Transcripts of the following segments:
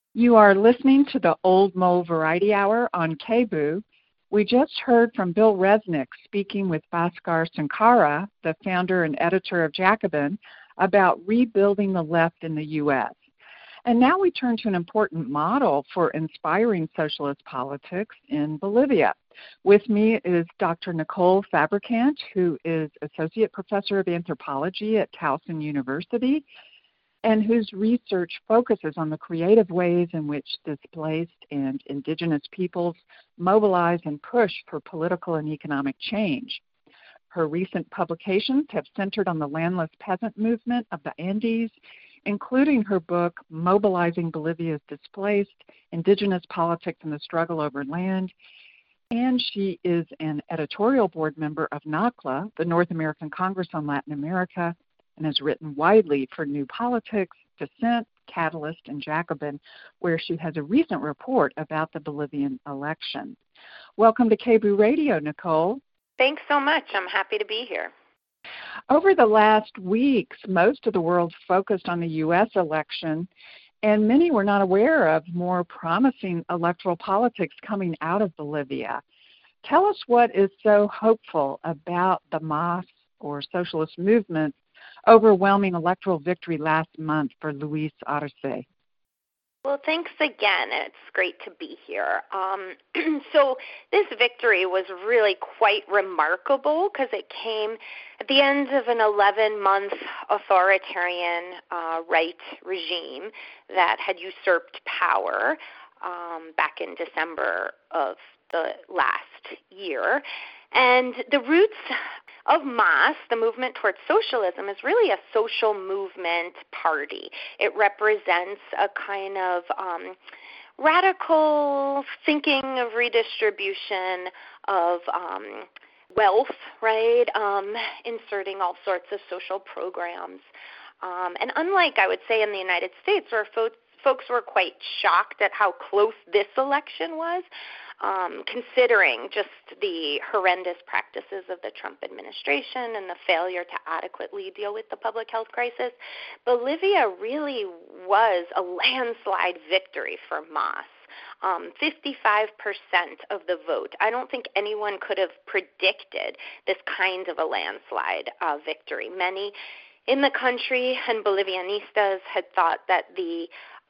You are listening to the Old Mole Variety Hour on KBOO. We just heard from Bill Resnick speaking with Bhaskar Sankara, the founder and editor of Jacobin, about rebuilding the left in the U.S. And now we turn to an important model for inspiring socialist politics in Bolivia. With me is Dr. Nicole Fabricant, who is Associate Professor of Anthropology at Towson University, and whose research focuses on the creative ways in which displaced and indigenous peoples mobilize and push for political and economic change. Her recent publications have centered on the landless peasant movement of the Andes, including her book, Mobilizing Bolivia's Displaced, Indigenous Politics and the Struggle Over Land, and she is an editorial board member of NACLA, the North American Congress on Latin America, and has written widely for New Politics, Dissent, Catalyst, and Jacobin, where she has a recent report about the Bolivian election. Welcome to KBOO Radio, Nicole. Thanks so much. I'm happy to be here. Over the last weeks, most of the world focused on the U.S. election, and many were not aware of more promising electoral politics coming out of Bolivia. Tell us what is so hopeful about the MAS, or socialist movement, overwhelming electoral victory last month for Luis Arce. Well, thanks again. It's great to be here. So this victory was really quite remarkable because it came at the end of an 11-month authoritarian right regime that had usurped power back in December of the last year. And the roots of MAS, the movement towards socialism, is really a social movement party. It represents a kind of radical thinking of redistribution of wealth, right? Inserting all sorts of social programs. And unlike, I would say, in the United States, where folks were quite shocked at how close this election was, considering just the horrendous practices of the Trump administration and the failure to adequately deal with the public health crisis, Bolivia really was a landslide victory for MAS. 55% of the vote. I don't think anyone could have predicted this kind of a landslide victory. Many in the country and Bolivianistas had thought that the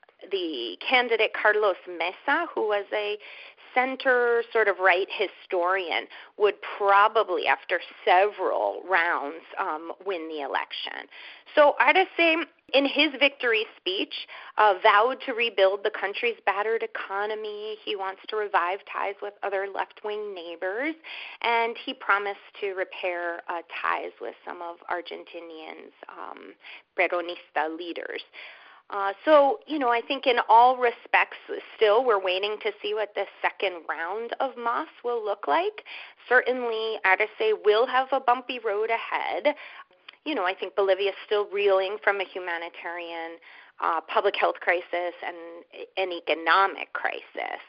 candidate Carlos Mesa, who was a center sort of right historian, would probably, after several rounds, win the election. So Arce, in his victory speech, vowed to rebuild the country's battered economy. He wants to revive ties with other left-wing neighbors, and he promised to repair ties with some of Argentinians' Peronista leaders. So, I think in all respects, still we're waiting to see what the second round of MAS will look like. Certainly, Arce will have a bumpy road ahead. I think Bolivia is still reeling from a humanitarian public health crisis and an economic crisis.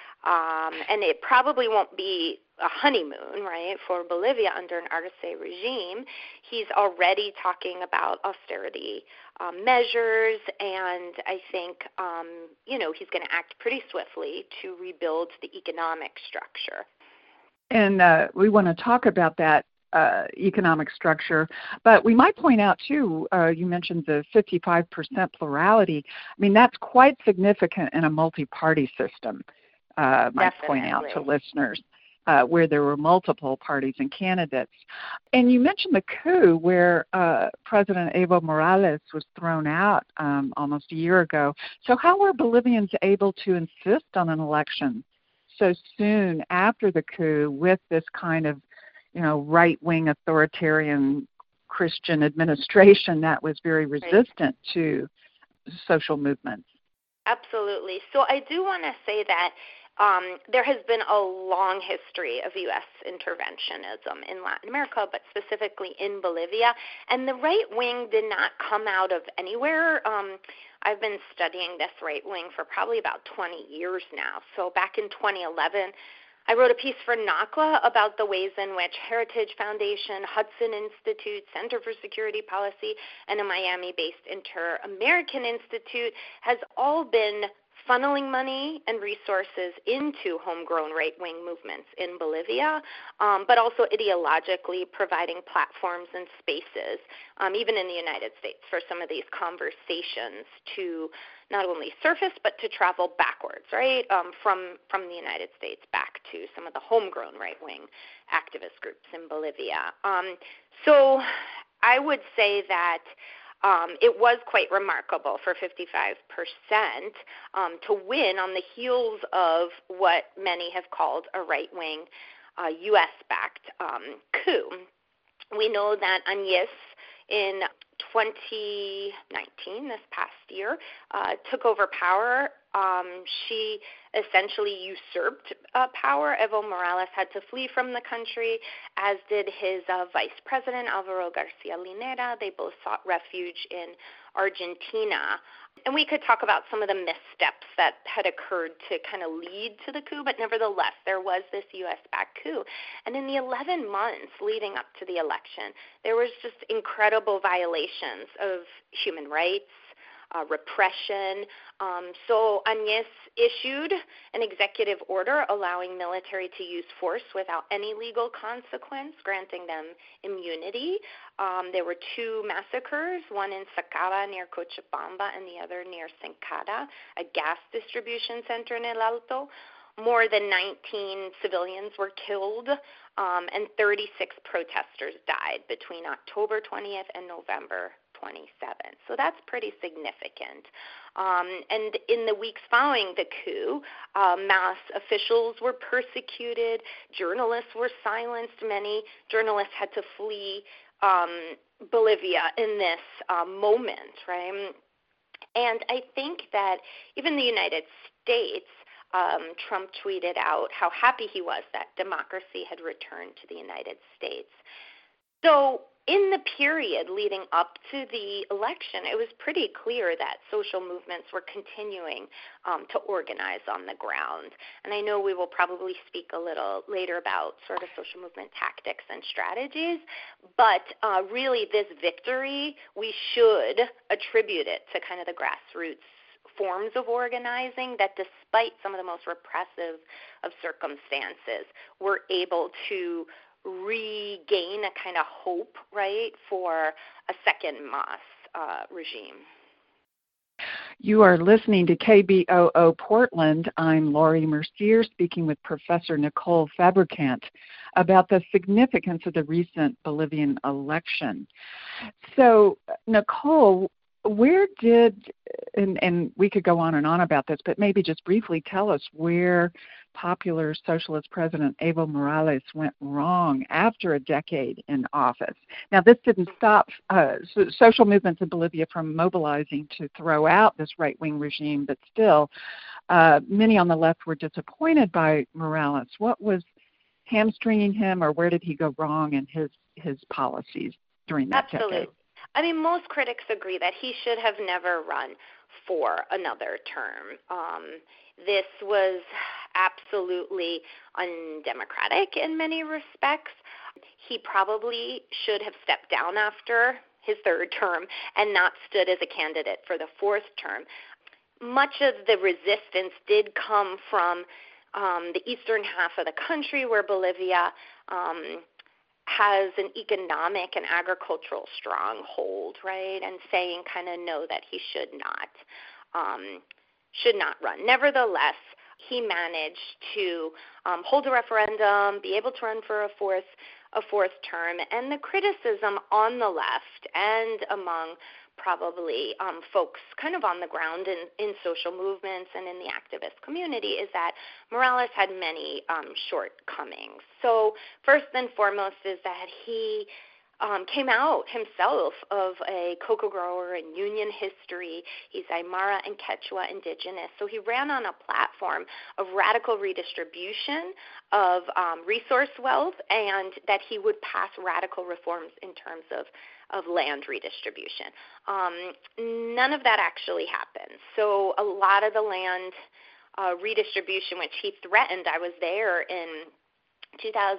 And it probably won't be a honeymoon, right, for Bolivia under an Arce regime. He's already talking about austerity measures, and I think, he's going to act pretty swiftly to rebuild the economic structure. And we want to talk about that economic structure, but we might point out, too, you mentioned the 55% plurality. I mean, that's quite significant in a multi-party system. Might point out to listeners, where there were multiple parties and candidates. And you mentioned the coup where President Evo Morales was thrown out almost a year ago. So how were Bolivians able to insist on an election so soon after the coup with this kind of, right-wing authoritarian Christian administration that was very resistant to social movements? Absolutely. So I do want to say that there has been a long history of U.S. interventionism in Latin America, but specifically in Bolivia, and the right wing did not come out of anywhere. I've been studying this right wing for probably about 20 years now. So back in 2011, I wrote a piece for NACLA about the ways in which Heritage Foundation, Hudson Institute, Center for Security Policy, and a Miami-based Inter-American Institute has all been funneling money and resources into homegrown right-wing movements in Bolivia, but also ideologically providing platforms and spaces, even in the United States, for some of these conversations to not only surface but to travel backwards, right, from the United States back to some of the homegrown right-wing activist groups in Bolivia. So I would say that it was quite remarkable for 55% to win on the heels of what many have called a right-wing U.S.-backed coup. We know that Añez in 2019, this past year, took over power. She essentially usurped power. Evo Morales had to flee from the country, as did his vice president, Alvaro Garcia Linera. They both sought refuge in Argentina. And we could talk about some of the missteps that had occurred to kind of lead to the coup, but nevertheless, there was this U.S.-backed coup. And in the 11 months leading up to the election, there was just incredible violations of human rights, repression. So Añez issued an executive order allowing military to use force without any legal consequence, granting them immunity. There were 2 massacres, one in Sacaba near Cochabamba and the other near Sencada, a gas distribution center in El Alto. More than 19 civilians were killed, and 36 protesters died between October 20th and November 27th. So that's pretty significant. And in the weeks following the coup, mass officials were persecuted, journalists were silenced. Many journalists had to flee Bolivia in this moment, right? And I think that even the United States, Trump tweeted out how happy he was that democracy had returned to the United States. So in the period leading up to the election, it was pretty clear that social movements were continuing to organize on the ground. And I know we will probably speak a little later about sort of social movement tactics and strategies, but really this victory, we should attribute it to kind of the grassroots forms of organizing that, despite some of the most repressive of circumstances, were able to regain a kind of hope, right, for a second Mas regime. You are listening to KBOO Portland. I'm Laurie Mercier speaking with Professor Nicole Fabricant about the significance of the recent Bolivian election. So, Nicole, where did, and we could go on and on about this, but maybe just briefly tell us where popular socialist President Evo Morales went wrong after a decade in office. Now, this didn't stop social movements in Bolivia from mobilizing to throw out this right-wing regime, but still, many on the left were disappointed by Morales. What was hamstringing him, or where did he go wrong in his policies during that decade? I mean, most critics agree that he should have never run for another term. This was absolutely undemocratic in many respects. He probably should have stepped down after his 3rd term and not stood as a candidate for the 4th term. Much of the resistance did come from the eastern half of the country, where Bolivia has an economic and agricultural stronghold, right, and saying kind of no, that he should not run. Nevertheless, he managed to hold a referendum, be able to run for a fourth term, and the criticism on the left and among probably folks kind of on the ground in social movements and in the activist community is that Morales had many shortcomings. So first and foremost is that he came out himself of a cocoa grower and union history. He's Aymara and Quechua indigenous. So he ran on a platform of radical redistribution of resource wealth, and that he would pass radical reforms in terms of land redistribution. None of that actually happened. So a lot of the land redistribution, which he threatened, I was there in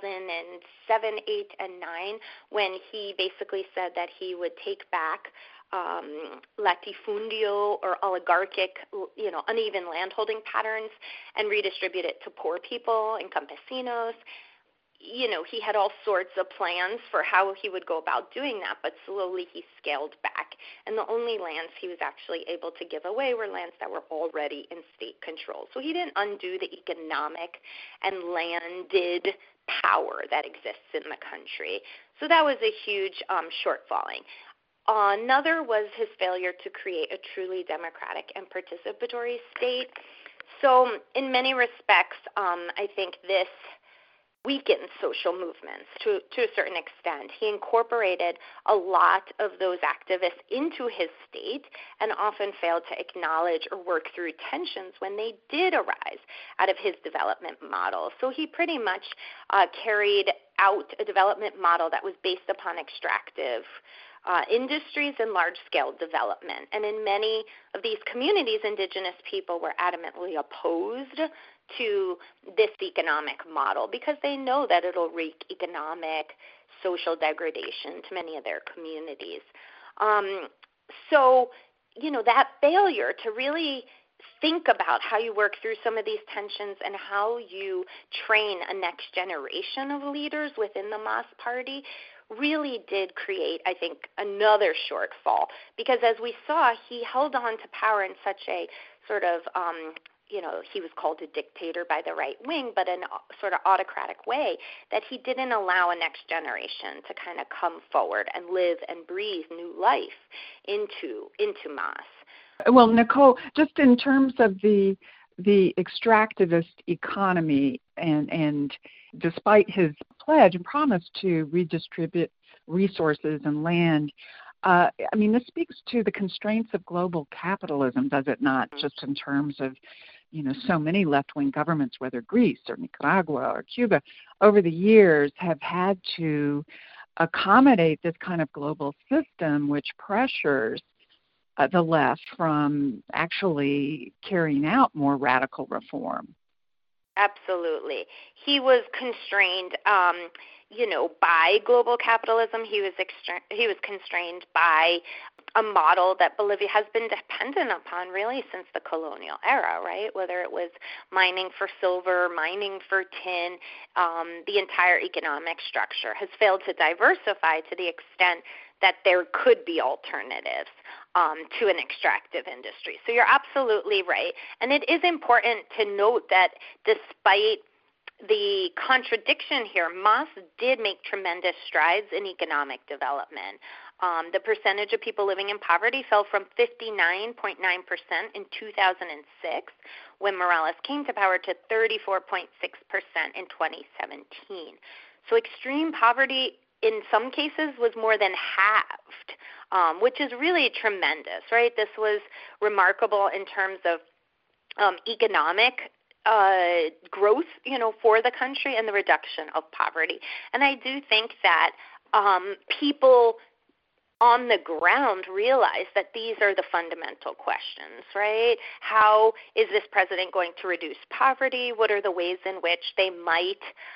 2007, 8, and 9, when he basically said that he would take back latifundio or oligarchic, uneven landholding patterns and redistribute it to poor people and campesinos. He had all sorts of plans for how he would go about doing that, but slowly he scaled back. And the only lands he was actually able to give away were lands that were already in state control. So he didn't undo the economic and landed power that exists in the country. So that was a huge shortfalling. Another was his failure to create a truly democratic and participatory state. So in many respects, I think this weakened social movements to a certain extent. He incorporated a lot of those activists into his state and often failed to acknowledge or work through tensions when they did arise out of his development model. So he pretty much carried out a development model that was based upon extractive industries and large-scale development. And in many of these communities, indigenous people were adamantly opposed to this economic model because they know that it'll wreak economic, social degradation to many of their communities. So, that failure to really think about how you work through some of these tensions and how you train a next generation of leaders within the MAS party really did create, I think, another shortfall because as we saw, he held on to power in such a sort of he was called a dictator by the right wing, but in a sort of autocratic way, that he didn't allow a next generation to kind of come forward and live and breathe new life into MAS. Well, Nicole, just in terms of the extractivist economy and despite his pledge and promise to redistribute resources and land, this speaks to the constraints of global capitalism, does it not? Just in terms of, so many left-wing governments, whether Greece or Nicaragua or Cuba, over the years have had to accommodate this kind of global system which pressures the left from actually carrying out more radical reform. Absolutely. He was constrained, by global capitalism. He was constrained by a model that Bolivia has been dependent upon really since the colonial era, right? Whether it was mining for silver, mining for tin, the entire economic structure has failed to diversify to the extent that there could be alternatives to an extractive industry. So you're absolutely right. And it is important to note that despite the contradiction here, MAS did make tremendous strides in economic development. The percentage of people living in poverty fell from 59.9% in 2006 when Morales came to power to 34.6% in 2017. So extreme poverty in some cases was more than halved, which is really tremendous, right? This was remarkable in terms of economic growth, for the country and the reduction of poverty. And I do think that people on the ground realize that these are the fundamental questions, right? How is this president going to reduce poverty? What are the ways in which they might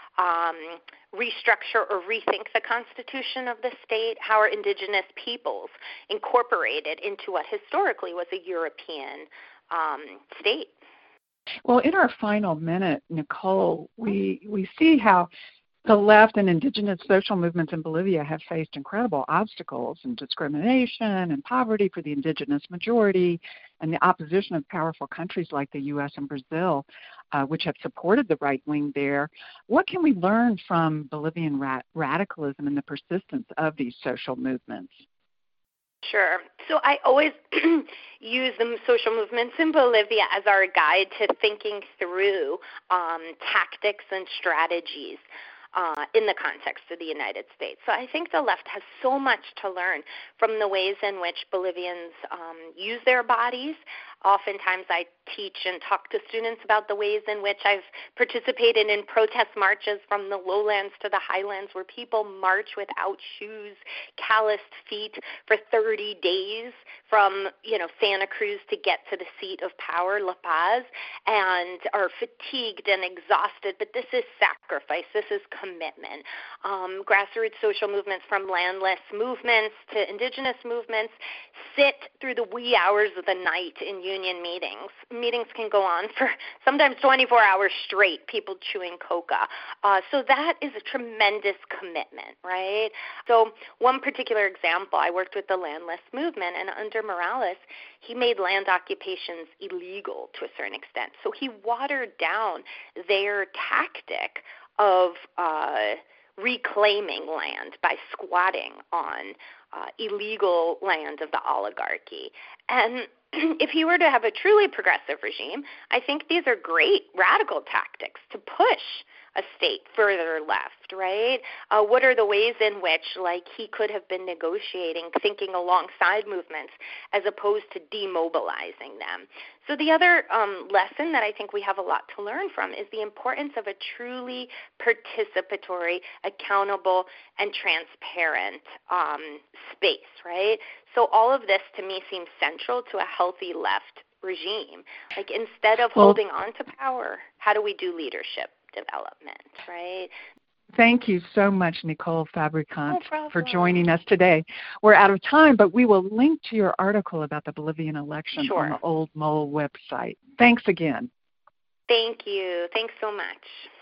restructure or rethink the constitution of the state? How are indigenous peoples incorporated into what historically was a European state? Well, in our final minute, Nicole, we see how the left and indigenous social movements in Bolivia have faced incredible obstacles and discrimination and poverty for the indigenous majority and the opposition of powerful countries like the U.S. and Brazil, which have supported the right wing there. What can we learn from Bolivian radicalism and the persistence of these social movements? Sure. So I always use the social movements in Bolivia as our guide to thinking through tactics and strategies in the context of the United States. So I think the left has so much to learn from the ways in which Bolivians use their bodies Oftentimes I teach and talk to students about the ways in which I've participated in protest marches from the lowlands to the highlands where people march without shoes, calloused feet for 30 days from, Santa Cruz to get to the seat of power, La Paz, and are fatigued and exhausted. But this is sacrifice. This is commitment. Grassroots social movements, from landless movements to indigenous movements, sit through the wee hours of the night in union meetings. Meetings can go on for sometimes 24 hours straight, people chewing coca. So that is a tremendous commitment, right? So one particular example, I worked with the landless movement, and under Morales, he made land occupations illegal to a certain extent. So he watered down their tactic of reclaiming land by squatting on illegal land of the oligarchy. And if he were to have a truly progressive regime, I think these are great radical tactics to push a state further left, right? What are the ways in which, he could have been negotiating, thinking alongside movements as opposed to demobilizing them? So the other lesson that I think we have a lot to learn from is the importance of a truly participatory, accountable, and transparent space, right? So all of this, to me, seems central to a healthy left regime. Instead of holding on to power, how do we do leadership development, right? Thank you so much, Nicole Fabricant, for joining us today. We're out of time, but we will link to your article about the Bolivian election on the Old Mole website. Thanks again. Thank you. Thanks so much.